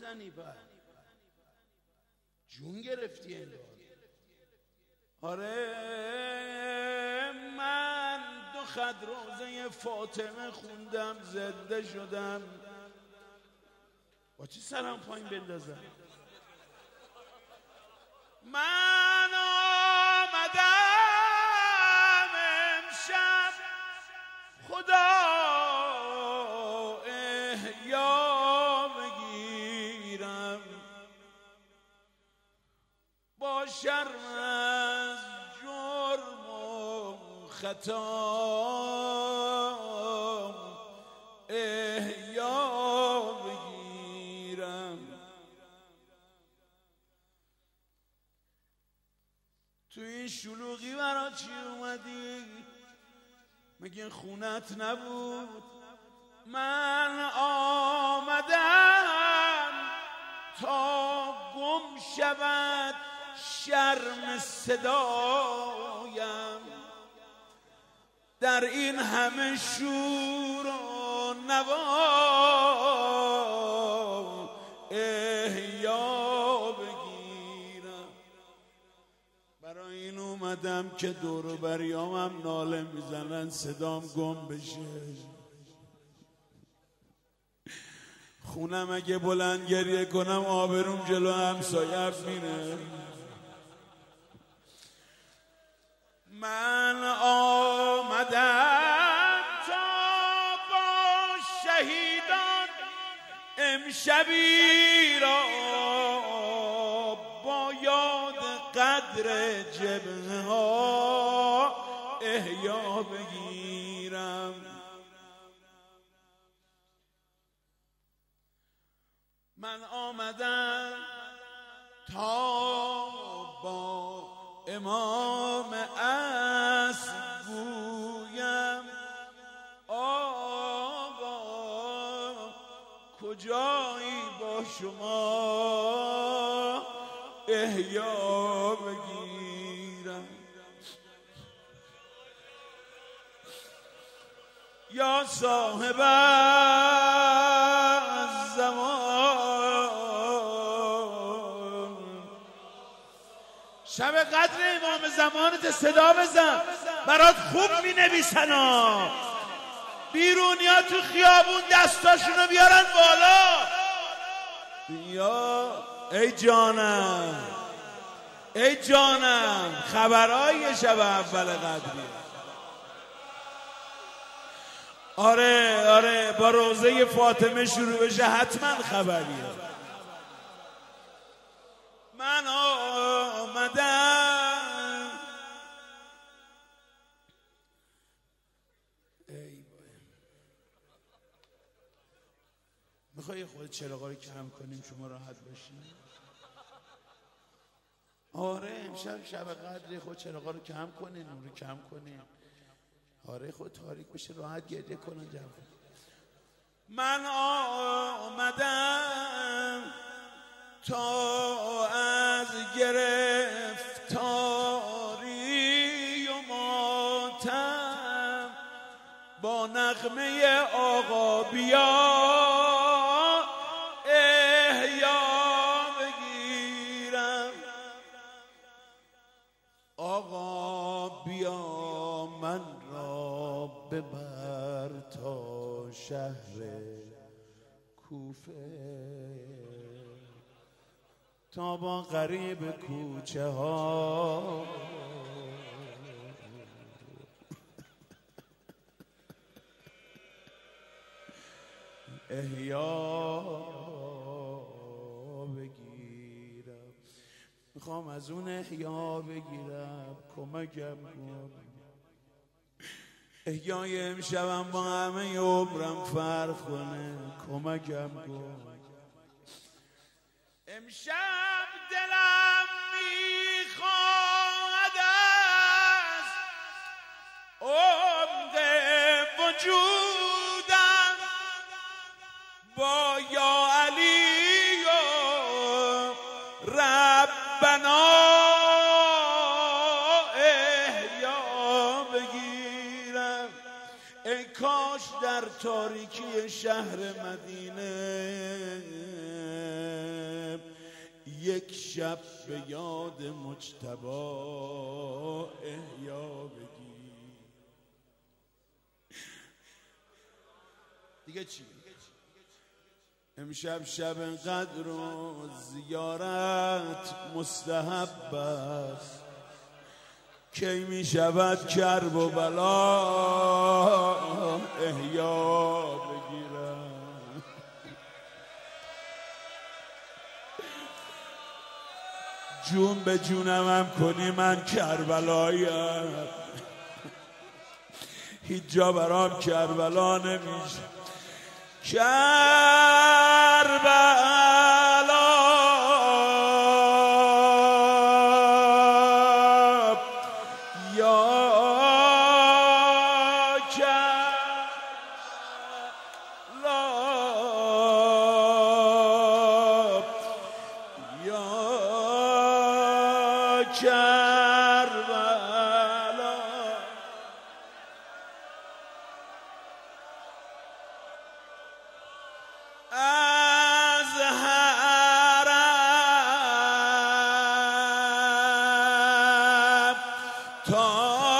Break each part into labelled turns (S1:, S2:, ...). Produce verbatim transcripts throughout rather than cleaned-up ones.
S1: میزنی با جون گرفتی انگار. آره من دو خط روزه فاطمه خوندم زنده شدم. با چی سرم پایین بندازم؟ من آمدم امشب خدا احیا بگیرم، با شرم از جرم و خطا احیا بگیرم. تو این شلوغی برا چی اومدی؟ مگه خونت نبود؟ من آمدم تا گم شود شرم صدایم، در این همه شور و نوا احیا بگیرم. برای این اومدم که دور و بریامم ناله میزنن صدام گم بشه. خونم اگه بلند گریه کنم آبروم جلو همسایم میره. من آمدم تا با شهیدان امشبی را با یاد قدر جبهه ها احیا بگیرم. من آمدم تا با امام اصل گویم آقا کجایی با شما احیا بگیرم. یا صاحب شب قدر امام زمانت صدا بزن، برات خوب می نویسن ها. بیرونی ها تو خیابون دستاشونو بیارن بالا. بیا ای جانم ای جانم خبرهای شب اول قدری. آره آره با روزه فاطمه شروع بشه حتما خبریه. من آمدم ای میخوای خود چراغا رو کم کنیم شما راحت باشین؟ آره امشب شب قدر خود چراغا رو کم کنین، نور رو کم کنین. آره خود تاریک بشه راحت گریه کنن جواب. من آمدم تا از گرفتاری و ماتم با نغمه آقا بیا احیا بگیرم. آقا بیا من را ببر تا شهر کوفه تا با غریب کوچه ها احیا بگیرم. میخوام از اون احیا بگیرم، کمکم کن. احیای امشبم با همه عمرم فرق کنه، کمکم کن. امشب دلم میخواهد از عمق وجودم با یا علی و ربنا احیا بگیرم. ای کاش در تاریکی شهر مدینه یک شب به یاد مجتبی احیا بگی. دیگه چی؟ امشب شب قدر و زیارت مستحب است، کی می شود کرب و بلا احیا بگیرم. جون به جونمم کنی من کربلایم، هیچ جا برام کربلا نمیشه. کربلا یا کربلا یا کربلا. از حرم تا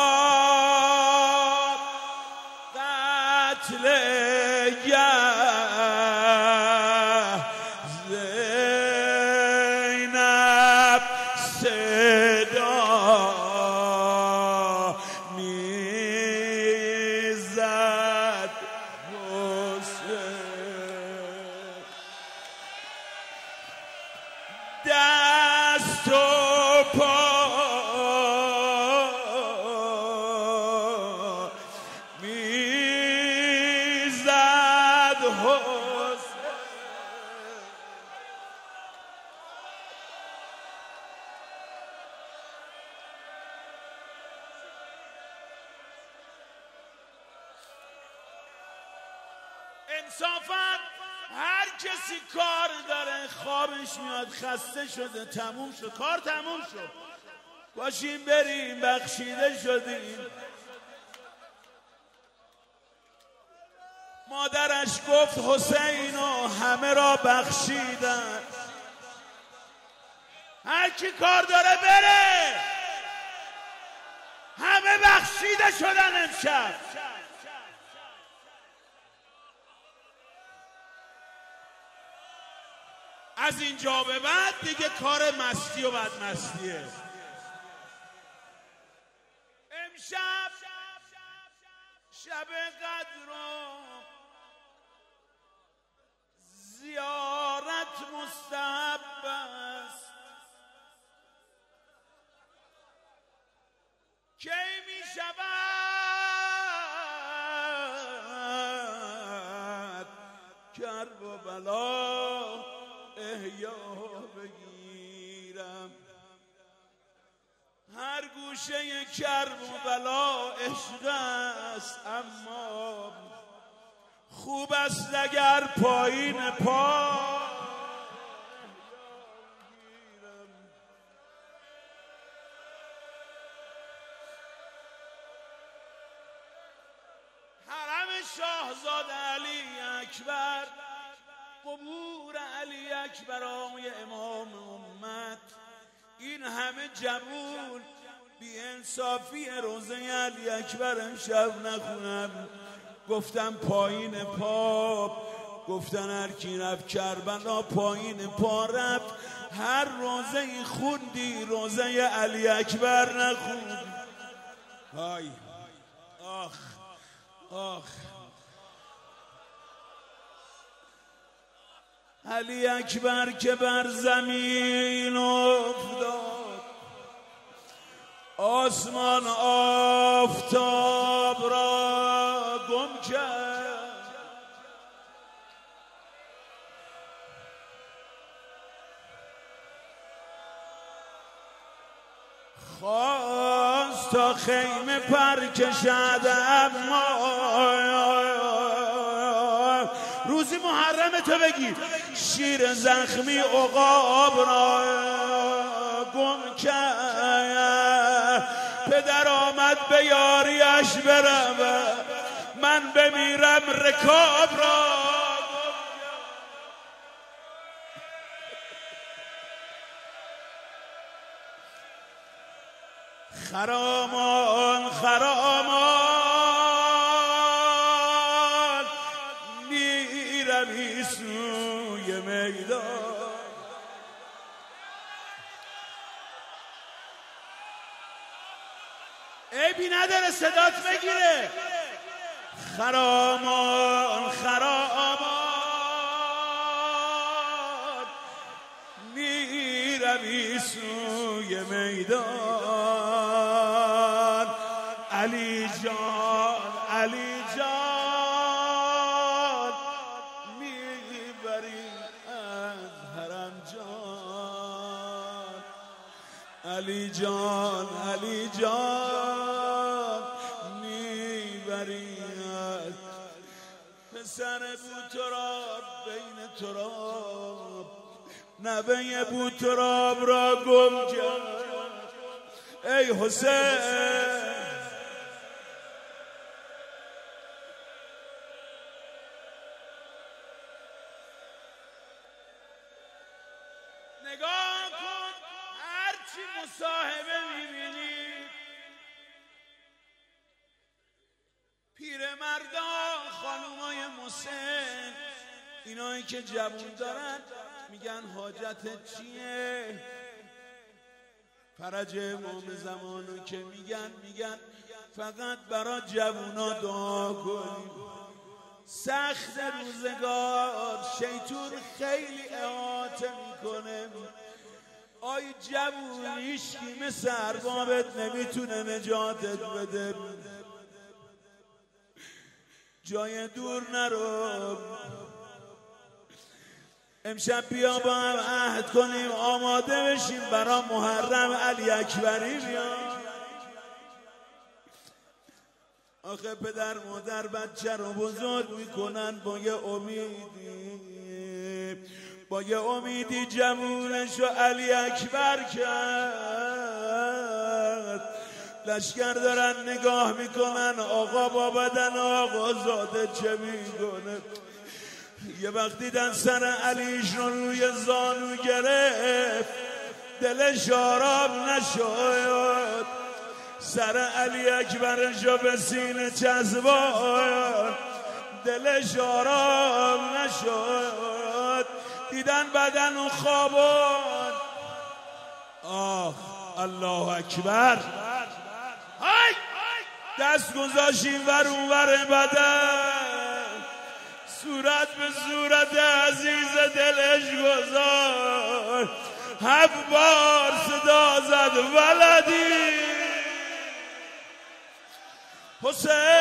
S1: قتل زینب صدا میزد حسین، دست و پا میزد حسین. انصافاً هر کسی کار داره خوابش میاد خسته شده تموم شد کار تموم شد باشیم بریم بخشیده شدیم. مادرش گفت حسین و همه را بخشیدن. هر کی کار داره بره، همه بخشیده شدن امشب. از اینجا به بعد دیگه کار مستی و بدمستیه. امشب شب قدر و زیارت مستحب است، کی می شود کرب و بلا احیا بگیرم. هر گوشه کرب و بلا عشق است، اما خوب است اگر پایین پا حرم شاهزاده علی اکبر، قبور علی اکبر آقای امام امت، این همه جمول بی انصافی روزه علی اکبر امشب نخونم. گفتم پایین پا، گفتن هر کی رفت کربلا پایین پا رفت. هر روزه ای خوندی روزه علی اکبر نخوند. های آخ آخ علی اکبر که بر زمین افتاد، آسمان آفتاب را گم کرد. خواست تا خیمه پر کشد، اما روزی محرم تو بگیر شیر زخمی عقاب را گم کرد. پدر آمد به یاریش برود، من بمیرم رکاب را. خرامان خرامان میروی سوی میدان. عیبی نداره صدات بگیره. خرامان خرامان میروی سوی میدان. علی جان علی جان میبری از حرم جان. علی جان علی جان میبری از پسر بوتراب بین تراب نوه بوتراب را گم کرد. ای حسین نگاه کن هرچی مصاحبه میبینی پیرمردان خانومای مسن اینایی که جوون دارن میگن حاجت چیه؟ فرج امام زمانو که میگن میگن فقط برا جوونا دعا کنیم. سخت روزگار شیطون خیلی احاطه میکنه. آی جوون هیچکی مثل اربابت نمیتونه نجاتت بده. جای دور نرو. امشب بیا با هم عهد کنیم آماده بشیم برا محرم علی اکبری بیام. آخه پدر مادر بچه رو بزرگ میکنن با یه امیدی، با یه امیدی جوونشو علی اکبر کرد. لشکر دارن نگاه میکنن آقا با بدن آقا زاده چه میکنه. یه وقت دیدن سر علیش رو روی زانو گرفت دلش آرام نشد. سر علی اکبرشو به سینه چسبان دلش آرام نشد. دیدن بدن و خوابان. آخ الله اکبر. های دست گذاشیم ور اون ور بدن صورت به صورت عزیز دلش گذار. هفت بار صدا زد ولدی حسین